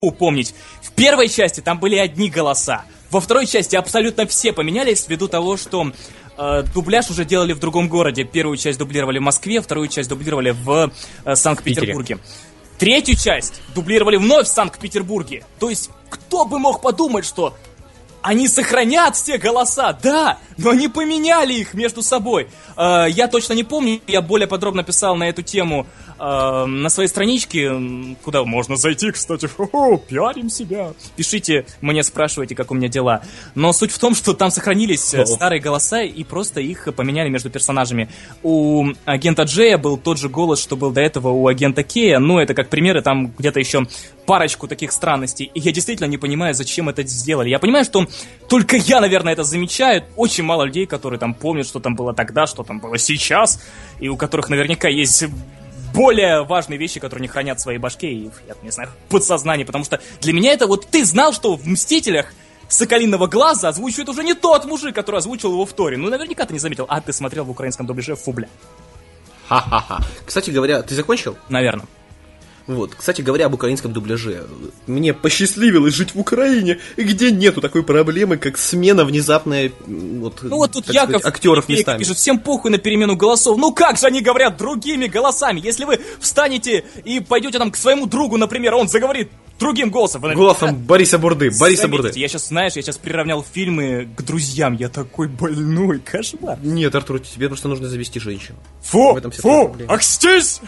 помнить. В первой части там были одни голоса. Во второй части абсолютно все поменялись ввиду того, что дубляж уже делали в другом городе. Первую часть дублировали в Москве, вторую часть дублировали в Санкт-Петербурге. Третью часть дублировали вновь в Санкт-Петербурге. То есть, кто бы мог подумать, что они сохранят все голоса, да, но они поменяли их между собой. Я точно не помню, я более подробно писал на эту тему на своей страничке, куда можно зайти, кстати, пиарим себя. Пишите мне, спрашивайте, как у меня дела. Но суть в том, что там сохранились старые голоса и просто их поменяли между персонажами. У агента Джея был тот же голос, что был до этого у агента Кея. Ну, это как примеры, там где-то еще парочку таких странностей. И я действительно не понимаю, зачем это сделали. Я понимаю, что только я, наверное, это замечаю. Очень мало людей, которые там помнят, что там было тогда, что там было сейчас. И у которых наверняка есть более важные вещи, которые не хранят в своей башке и, я не знаю, в подсознании. Потому что для меня это вот ты знал, что в «Мстителях» Соколиного Глаза озвучивает уже не тот мужик, который озвучил его в Торе. Ну, наверняка ты не заметил. А ты смотрел в украинском дубляже, фу, бля. Ха-ха-ха. Кстати говоря, ты закончил? Наверное. Вот, кстати говоря, об украинском дубляже. Мне посчастливилось жить в Украине, где нету такой проблемы, как смена внезапная вот, ну вот тут Яков актеров местами. Пишет, всем похуй на перемену голосов. Ну как же они говорят другими голосами? Если вы встанете и пойдете там к своему другу, например, он заговорит другим голосом. Голосом Бориса Бурды. Бориса Бурды. Я сейчас приравнял фильмы к друзьям. Я такой больной, кошмар. Нет, Артур, тебе просто нужно завести женщину. Фу, окстись!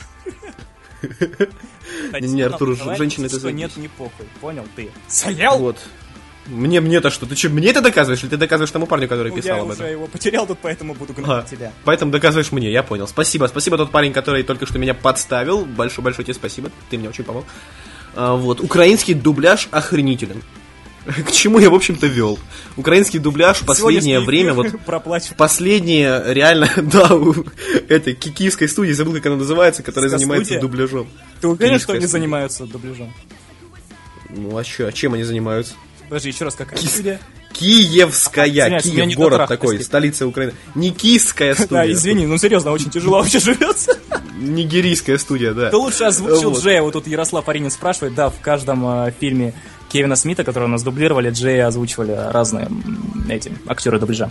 Не, Артур, женщина это... Нет, не похуй, понял ты? Стоял? Вот. Мне-то что? Ты что, мне это доказываешь? Или ты доказываешь тому парню, который писал об этом? Я уже его потерял тут, поэтому буду гнать тебя. Поэтому доказываешь мне, я понял. Спасибо тот парень, который только что меня подставил. Большое тебе спасибо, ты мне очень помог. Вот, украинский дубляж охренителен. К чему я, в общем-то, вел. Украинский дубляж в последнее время, вот последнее, реально, да, у этой киевской студии, забыл, как она называется, которая занимается дубляжом. Ты уверен, что они занимаются дубляжом? Ну, а что, чем они занимаются? Подожди, еще раз, какая студия? Киевская, Киев, город такой, столица Украины. Никийская студия. Да, извини, ну серьезно, очень тяжело вообще живется. Нигерийская студия, да. Ты лучше озвучил Джея, вот тут Ярослав Аринин спрашивает, да, в каждом фильме Кевина Смита, который у нас дублировали, Джея озвучивали разные актеры дубляжа.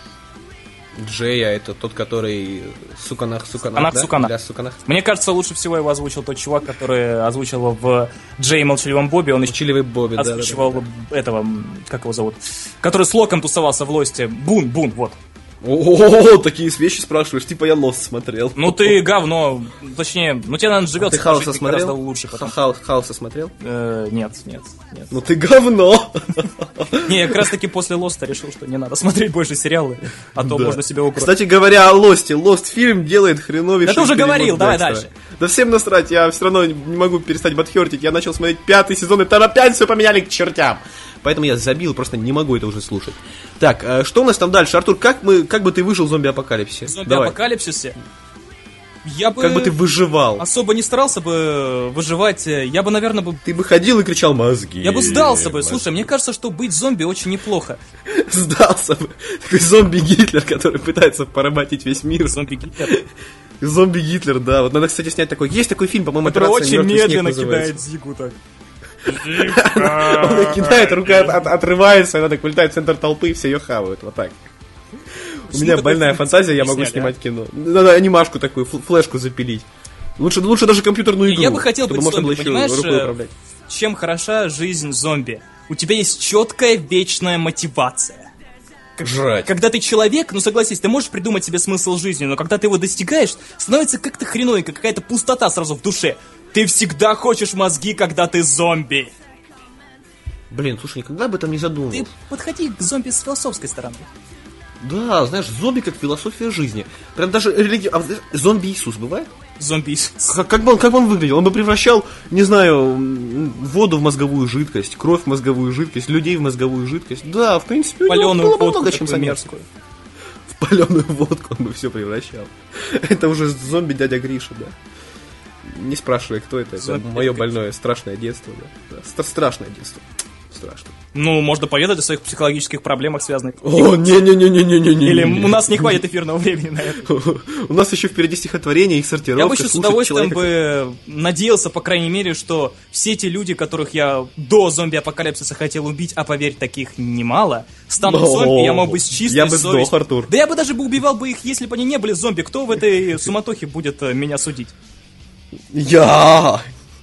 Джея это тот, который Суканах, да? Мне кажется, лучше всего его озвучил тот чувак, который озвучил его в Джей и Молчаливом Бобби. Он Молчаливый Бобби, озвучивал этого, как его зовут, который с Локом тусовался в Лосте. Бун, вот. О, такие вещи спрашиваешь, типа я Лост смотрел. Ну ты говно, точнее, ну тебе, наверное, живется. Ты Хауса смотрел? Гораздо лучше. Хауса смотрел? Нет. Ну ты говно. Не, я как раз таки после Лоста решил, что не надо смотреть больше сериалы, а то можно себя укрыть. Кстати говоря о Лосте, Лост фильм делает хреновейший. Да ты уже говорил, давай дальше. Да всем насрать, я все равно не могу перестать бадхертить. Я начал смотреть 5-й сезон, и там опять все поменяли к чертям. Поэтому я забил, просто не могу это уже слушать. Так, что у нас там дальше? Артур, как бы ты выжил в зомби-апокалипсисе? В зомби-апокалипсисе? Я бы... Как бы ты выживал? Особо не старался бы выживать. Я бы, наверное, бы... Ты бы ходил и кричал «мозги». Я бы сдался бы. Слушай, мне кажется, что быть зомби очень неплохо. Сдался бы. Такой зомби-Гитлер, который пытается поработить весь мир. Зомби-Гитлер? Зомби-Гитлер, да. Вот надо, кстати, снять такой. Есть такой фильм, по-моему, который очень медленно кидает Зигу так. Он ее кидает, рука отрывается, она так вылетает в центр толпы, и все ее хавают. Вот так. У меня больная фантазия, я могу снимать кино. Надо анимашку такую, флешку запилить. Лучше даже компьютерную игру. Я бы хотел быть зомби, понимаешь, чем хороша жизнь зомби? У тебя есть четкая вечная мотивация. Жрать. Когда ты человек, ну согласись, ты можешь придумать себе смысл жизни, но когда ты его достигаешь, становится как-то хреновенько, какая-то пустота сразу в душе. Ты всегда хочешь мозги, когда ты зомби. Блин, слушай, никогда об этом не задумывался. Ты подходи к зомби с философской стороны. Да, знаешь, зомби как философия жизни. Прям даже религия... зомби-Иисус бывает? Зомби-Иисус. Как бы он выглядел? Он бы превращал, не знаю, воду в мозговую жидкость, кровь в мозговую жидкость, людей в мозговую жидкость. Да, в принципе, паленую было бы водку, много чем заняться. В паленую водку он бы все превращал. Это уже зомби-дядя Гриша, да. Не спрашивай, кто это. Это мое больное, страшное детство. Да. Страшное детство. страшно. Ну, можно поведать о своих психологических проблемах, связанных. О, не-не-не-не-не-не. Или у нас не хватит эфирного времени на это. У нас еще впереди стихотворение, их сортировка. Я бы еще с удовольствием бы надеялся, по крайней мере, что все те люди, которых я до зомби-апокалипсиса хотел убить, а поверь, таких немало, станут зомби, я мог бы с чистой я бы совестью. сдох, Артур. Да я бы даже убивал бы их, если бы они не были зомби. Кто в этой суматохе будет меня судить? Я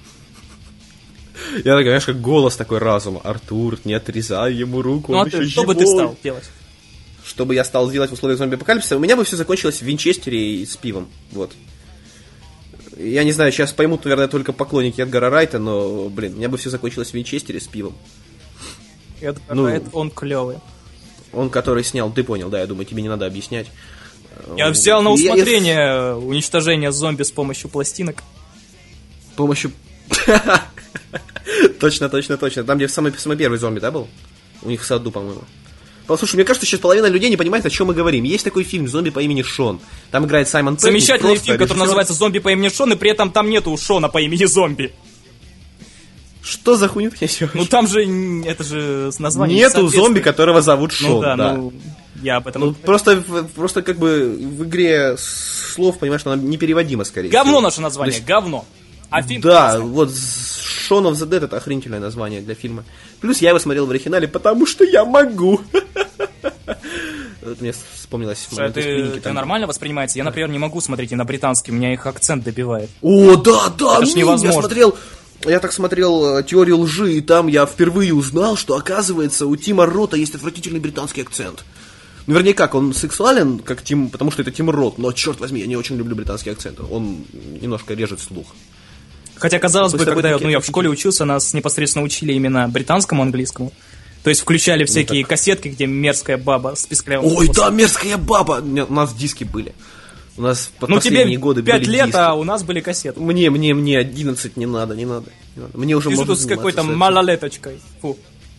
такой, знаешь, как голос такой разума. Артур, не отрезай ему руку, Ну он а ты, еще что бы ты живой. стал делать? Что бы я стал делать в условиях зомби-апокалипсиса, у меня бы все закончилось в Винчестере и с пивом. Вот. Я не знаю, сейчас поймут, наверное, только поклонники Эдгара Райта, но, блин, у меня бы все закончилось в Винчестере с пивом. Эдгар Ну, Райт, он клевый. Он, который снял, ты понял, да, я думаю, тебе не надо объяснять. Я взял на усмотрение уничтожение зомби с помощью пластинок. С помощью... Точно. Там, где самый первый зомби, да, был? У них в саду, по-моему. Послушай, мне кажется, сейчас половина людей не понимает, о чем мы говорим. Есть такой фильм «Зомби по имени Шон». Там играет Саймон Пегг. Замечательный фильм, который называется «Зомби по имени Шон», и при этом там нету Шона по имени зомби. Что за хуйню ты несешь? Ну там же, это же название нету зомби, которого зовут Шон, ну, да. да. Ну, я об этом... Ну, просто как бы в игре слов, понимаешь, она непереводима, скорее Говно всего. наше название, есть... говно. А фильм да, классный. вот Shaun of the Dead — это охренительное название для фильма. Плюс я его смотрел в оригинале, потому что я могу. Мне вспомнилось... Это нормально воспринимается? Я, например, не могу смотреть и на британский, у меня их акцент добивает. О, да, Это ж невозможно. Я так смотрел «Теорию лжи», и там я впервые узнал, что, оказывается, у Тима Рота есть отвратительный британский акцент. Ну, вернее, как, он сексуален, как Тим, потому что это Тим Рот, но, черт возьми, я не очень люблю британский акцент. Он немножко режет слух. Хотя, казалось бы, когда я в школе учился, нас непосредственно учили именно британскому английскому. То есть включали всякие кассетки, где мерзкая баба с писклявым Ой, голосом. да, мерзкая баба! У нас диски были. У нас под Ну, тебе последние годы 5 были лет, диски. а у нас были кассеты. Мне 11 не надо. Мне уже Ты же можно тут с какой-то малолеточкой. Фу.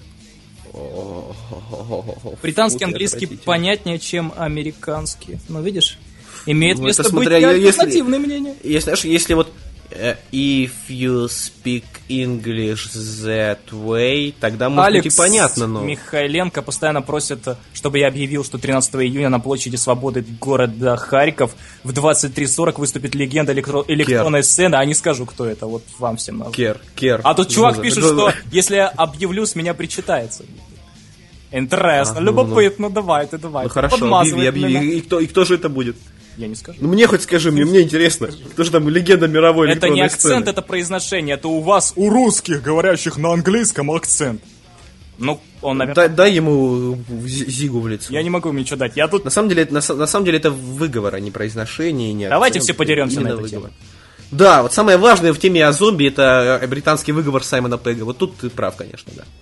Британский английский понятнее, чем американский. Ну, видишь? Имеет Ну, место это быть смотря, альтернативное мнение. Если вот if you speak English that way, тогда может быть и понятно, но... Михайленко постоянно просит, чтобы я объявил, что 13 июня на площади Свободы города Харьков в 23:40 выступит легенда электронной сцены, а не скажу, кто это, вот вам всем надо. Кер. А тут чувак пишет, что если я объявлю, с меня причитается. Интересно, любопытно, давайте. Ну хорошо, объяви. И кто же это будет? Я не скажу. Ну мне хоть скажи, мне интересно. Кто же там легенда мировой Это электронной не акцент, сцены? это произношение. Это у вас, у русских, говорящих на английском, акцент. Ну, он, наверное... Дай ему зигу в лицо. Я не могу ему ничего дать. Я тут... На самом деле это выговор, а не произношение, не акцент. Давайте все подеремся на эту выговор. тему. Да, вот самое важное в теме о зомби — это британский выговор Саймона Пегга. Вот тут ты прав, конечно, да.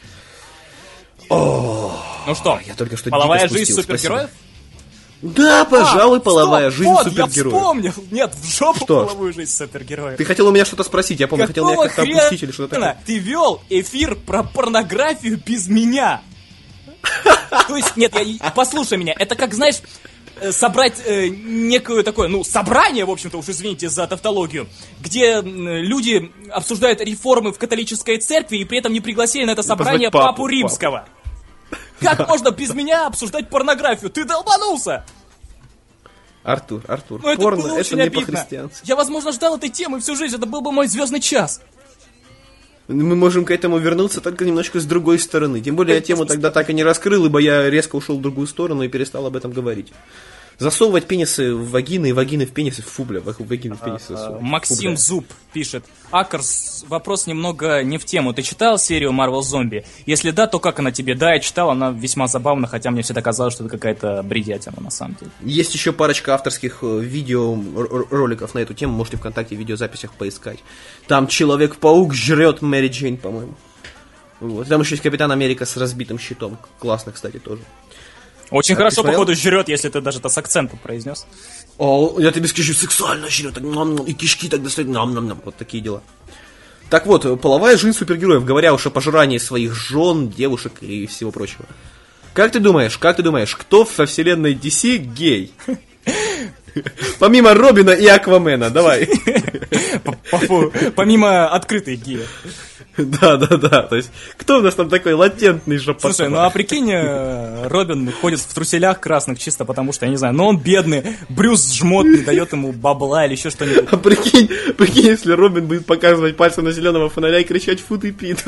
Ну что, я только что половая дико жизнь спустил, супергероев? Да, пожалуй, половая жизнь вот, супергероев. я вспомнил. Нет, в жопу Что? половую жизнь супергероев. Ты хотел у меня что-то спросить, я помню, хотел меня как-то опустить или что-то такое. Ты вел эфир про порнографию без меня. То есть, нет, послушай меня, это как, знаешь, собрать некое такое, собрание, в общем-то, уж извините за тавтологию, где люди обсуждают реформы в католической церкви и при этом не пригласили на это собрание папу Римского. Как можно без меня обсуждать порнографию? Ты долбанулся! Артур, Ну, порно было это очень не обидно. по-христиански. Я, возможно, ждал этой темы всю жизнь, это был бы мой звездный час. Мы можем к этому вернуться только немножко с другой стороны. Тем более я тему тогда так и не раскрыл, ибо я резко ушел в другую сторону и перестал об этом говорить. Засовывать пенисы в вагины и вагины в пенисы. Фу, бля, вагины в пенисы засовывать. Максим Зуб пишет. Акерс, вопрос немного не в тему. Ты читал серию Marvel Zombie? Если да, то как она тебе? Да, я читал, она весьма забавна, хотя мне всегда казалось, что это какая-то бредятина на самом деле. Есть еще парочка авторских видео, роликов на эту тему, можете ВКонтакте в видеозаписях поискать. Там Человек-паук жрет Мэри Джейн, по-моему. Вот. Там еще есть Капитан Америка с разбитым щитом. Классно, кстати, тоже. Очень хорошо, походу, жрет, если ты даже это с акцентом произнес. О, я тебе скажу, сексуально жрет, и кишки так достает, вот такие дела. Так вот, половая жизнь супергероев, говоря уж о пожирании своих жен, девушек и всего прочего. Как ты думаешь, кто во вселенной DC гей? Помимо Робина и Аквамена, давай. Помимо открытой геи. Да. То есть, кто у нас там такой латентный жопотвар? Слушай, ну а прикинь, Робин ходит в труселях красных чисто потому что, я не знаю, но он бедный, Брюс жмот, не дает ему бабла или еще что-нибудь. А прикинь, если Робин будет показывать пальцем на зеленого фонаря и кричать «Фу ты, Питер».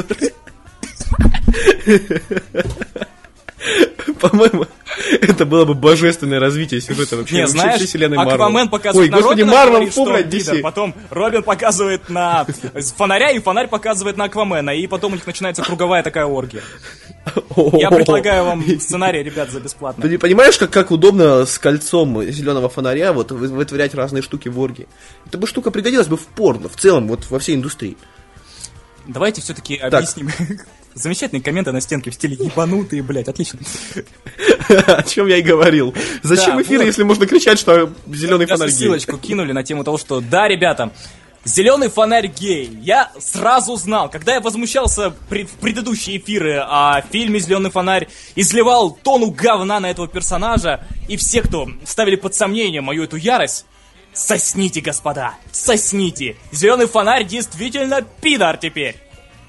По-моему, это было бы божественное развитие сюжета вообще. Не, знаешь, Аквамен показывает на Ой, Робина, Марвел, говорит, что он DC. пидор, потом Робин показывает на фонаря, и фонарь показывает на Аквамена, и потом у них начинается круговая такая оргия. Я предлагаю вам сценарий, ребят, за бесплатно. Ты понимаешь, как удобно с кольцом зеленого фонаря вот вытворять разные штуки в оргии? Эта бы штука пригодилась бы в порно, в целом, вот во всей индустрии. Давайте все-таки объясним. Замечательные комменты на стенке в стиле ебанутые, блядь, отлично. О чем я и говорил. Зачем эфиры, если можно кричать, что зеленый фонарь гей? Ссылочку кинули на тему того, что да, ребята, зеленый фонарь гей. Я сразу знал, когда я возмущался в предыдущие эфиры о фильме «Зеленый фонарь», изливал тонну говна на этого персонажа, и все, кто ставили под сомнение мою эту ярость, сосните, господа, сосните. Зеленый фонарь действительно пидор теперь.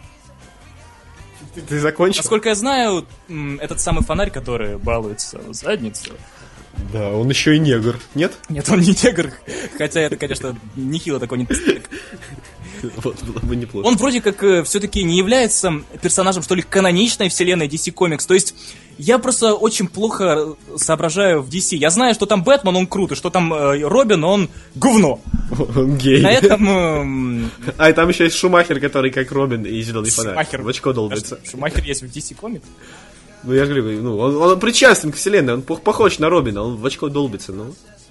Ты закончил? Насколько я знаю, этот самый фонарь, который балуется в задницу. Да, он еще и негр, нет? Нет, он не негр, хотя это, конечно, нехило такой недостаток. Вот, было бы неплохо. Он вроде как все-таки не является персонажем, что ли, каноничной вселенной DC Comics. То есть я просто очень плохо соображаю в DC. Я знаю, что там Бэтмен, он крут, и что там Робин, он говно. Он гей. На этом... А, и там еще есть Шумахер, который как Робин и зеленый фонарь. В очко долбится. Шумахер есть в DC Comics? Ну, я же говорю, ну, он причастен к вселенной, он похож на Робина, он в очко долбится, ну.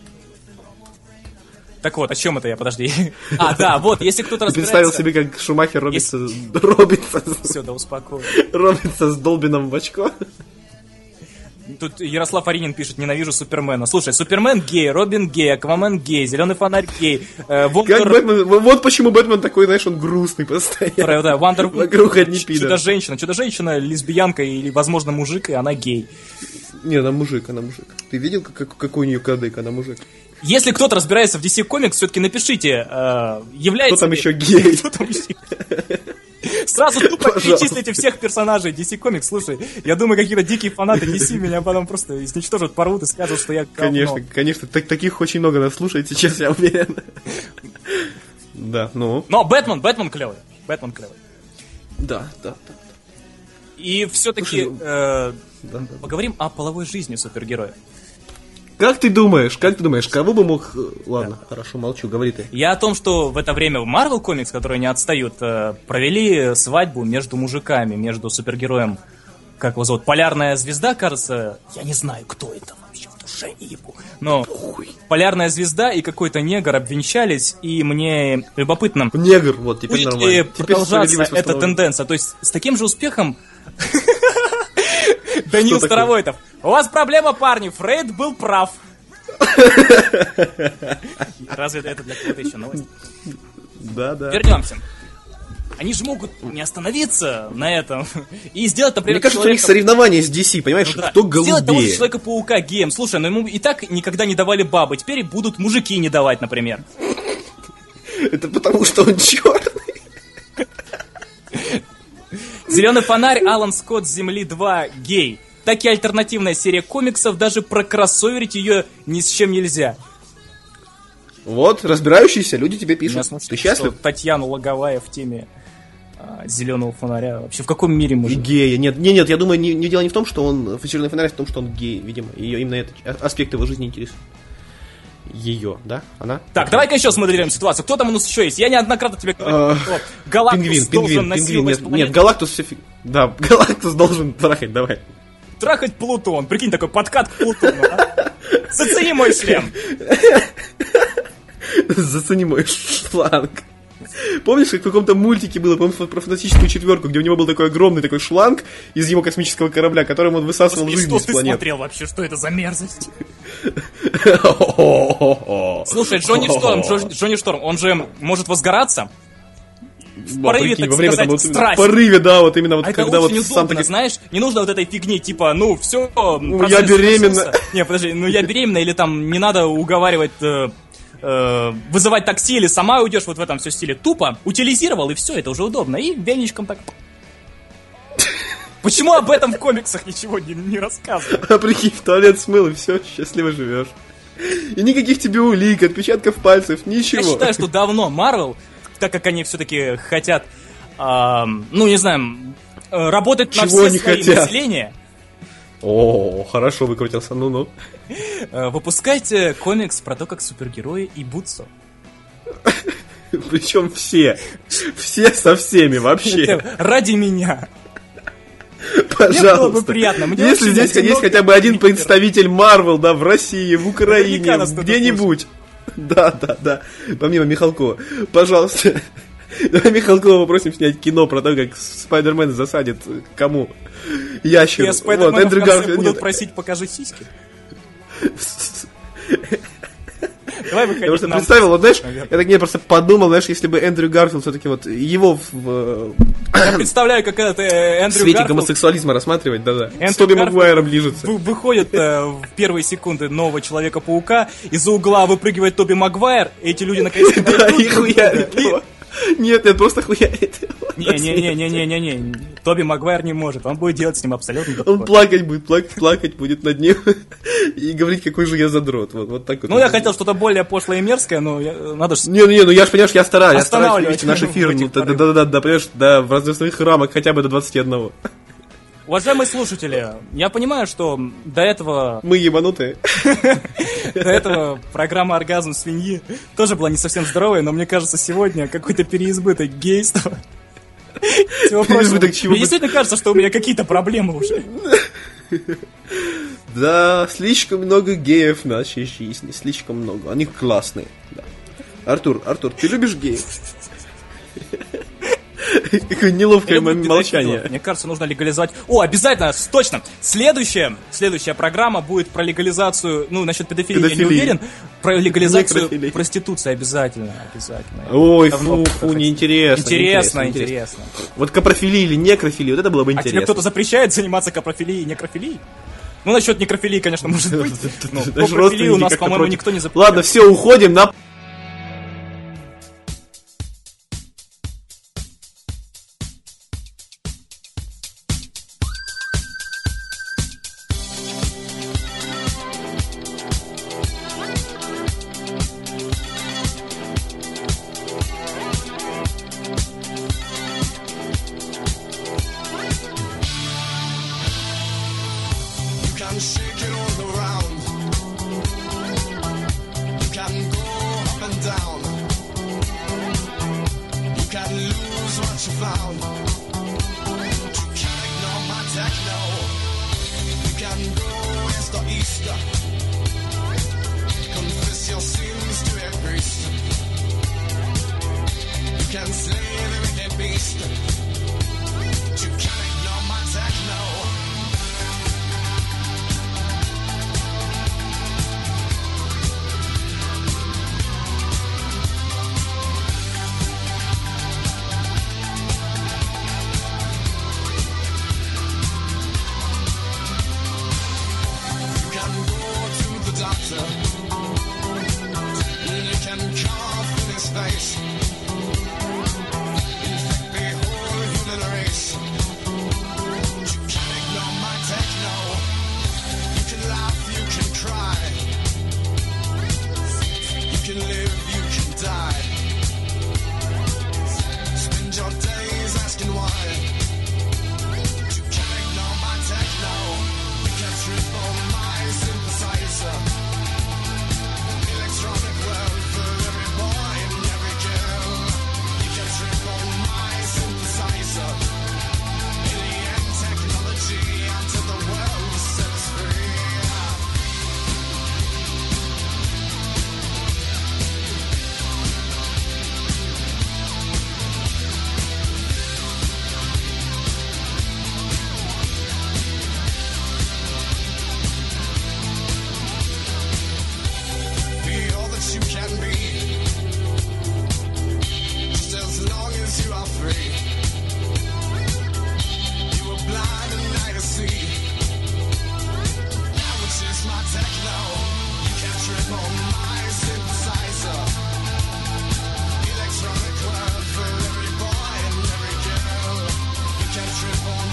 Так вот, о чем это я, подожди. А, да, вот, если кто-то разбирается... Представил себе, как Шумахер робится Все, да успокой. Робится с долбином в очко. Тут Ярослав Аринин пишет: ненавижу Супермена. Слушай, Супермен гей, Робин гей, Аквамен гей, Зеленый фонарь гей. Вот почему Бэтмен такой, знаешь, он грустный постоянно. Да, Вандер... Вокруг одни пидоры. Чудо-женщина. Чудо-женщина лесбиянка или, возможно, мужик, и она гей. Не, она мужик. Ты видел, какой у нее кадык, она мужик? Если кто-то разбирается в DC Comics, все-таки напишите, является... Кто там еще гей? Кто там еще... Сразу тупо перечислите всех персонажей DC Comics. Слушай, я думаю, какие-то дикие фанаты DC меня потом просто изничтожат, порвут и скажут, что я говно. Конечно, таких очень много нас слушает сейчас, я уверен. Да, ну. Но Бэтмен клевый. Да. И все-таки поговорим о половой жизни супергероя. Как ты думаешь, кого бы мог... Ладно, хорошо, молчу, говори ты. Я о том, что в это время в Marvel Comics, которые не отстают, провели свадьбу между мужиками, между супергероем, как его зовут, Полярная звезда, кажется, я не знаю, кто это вообще, в душе не ебу, но Полярная звезда и какой-то негр обвенчались, и мне любопытно... Негр, вот, теперь будет нормально. Продолжаться эта тенденция, то есть с таким же успехом... Данил Старовойтов. У вас проблема, парни, Фрейд был прав. Разве это для кого-то еще новость? Да. Вернемся. Они же могут не остановиться на этом и сделать, например, мне кажется, у них соревнования с DC, понимаешь, кто голубее. Сделать того же Человека-паука геем. Слушай, но ему и так никогда не давали бабы, теперь будут мужики не давать, например. Это потому, что он черный. Зеленый фонарь, Алан Скотт с Земли 2 гей. Так и альтернативная серия комиксов, даже прокроссоверить ее ни с чем нельзя. Вот, разбирающиеся люди тебе пишут. Ты счастлив? Татьяна Логовая в теме Зеленого фонаря. Вообще, в каком мире мужик? Гея. Нет, я думаю, не дело не в том, что он Зеленый фонарь, а в том, что он гей, видимо. И именно этот аспект его жизни интересует. Ее, да? Она? Так, давай-ка еще смотрим ситуацию. Кто там у нас еще есть? Я неоднократно тебе говорил, что Галактус должен насиловать планету. Нет, Галактус все фиг. Да, Галактус должен трахать, давай. Трахать Плутон. Прикинь, такой подкат к Плутону. Зацени мой шлем. Зацени мой шланг. Помнишь, как в каком-то мультике было, по-моему, про фантастическую четверку, где у него был такой огромный такой шланг из его космического корабля, которым он высасывал жизнь из планеты? Что ты смотрел вообще? Что это за мерзость? Слушай, Джонни Шторм, он же может возгораться в порыве, так сказать, страсти. В порыве, да, вот именно вот когда вот сам таки... знаешь, не нужно вот этой фигни, типа, все, я беременна. Не, подожди, я беременна, или там не надо уговаривать вызывать такси или сама уйдешь вот в этом все стиле. Тупо утилизировал, и все, это уже удобно. И веничком так... Почему об этом в комиксах ничего не рассказывают? А прикинь, в туалет смыл, и все, счастливо живешь. И никаких тебе улик, отпечатков пальцев, ничего. Я считаю, что давно Marvel, так как они все-таки хотят, ну не знаю, работать на все слои населения. О, хорошо выкрутился, ну-ну. Выпускайте комикс про то, как супергерои ебутся. Причем все. Все со всеми вообще. Ради меня. Пожалуйста. Мне было бы приятно. Мне если здесь есть хотя бы один представитель Marvel, да, в России, в Украине, где-нибудь. Да. Помимо Михалкова. Пожалуйста. Давай Михалкова попросим снять кино про то, как Спайдермен засадит кому? Ящеру. Я Спайдермена в конце будут просить, покажи сиськи. Давай выходить. Я просто представил, вот знаешь, я так не просто подумал, знаешь, если бы Эндрю Гарфилд все-таки вот его Я представляю, как это Эндрю Гарфилд... В свете гомосексуализма рассматривать, да-да. С Тоби Магуайром ближется. Выходит в первые секунды нового Человека-паука, из-за угла выпрыгивает Тоби Магуайр, и эти люди наконец-то... Да, и хуярит его. Нет, просто хуярит его. Не, Тоби Магуайр не может, он будет делать с ним абсолютно... Он плакать будет над ним и говорить, какой же я задрот. Вот так вот. Ну, я хотел что-то более пошлое и мерзкое, но надо же... Не, ну я же, понимаешь, я стараюсь вести наш эфир, да, понимаешь, да, в возрастных рамок хотя бы до 21. Уважаемые слушатели, я понимаю, что до этого... Мы ебанутые. До этого программа «Оргазм свиньи» тоже была не совсем здоровая, но мне кажется, сегодня какой-то переизбыток гейства. Переизбыток чего? Мне действительно кажется, что у меня какие-то проблемы уже. Да, слишком много геев в нашей жизни, слишком много. Они классные. Да. Артур, ты любишь геев? Какое неловкое молчание. Мне кажется, нужно легализовать... О, обязательно, точно! Следующая программа будет про легализацию... Ну, насчет педофилии я не уверен. Про легализацию проституции обязательно. Ой, фу, неинтересно. Интересно. Вот капрофилия или некрофилия, вот это было бы интересно. А тебе кто-то запрещает заниматься капрофилией и некрофилией? Ну, насчет некрофилии, конечно, может быть. Но капрофилию у нас, по-моему, никто не запрещает. Ладно, все, уходим на...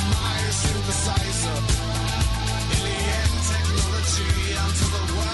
my synthesizer. In the end, technology unto the world.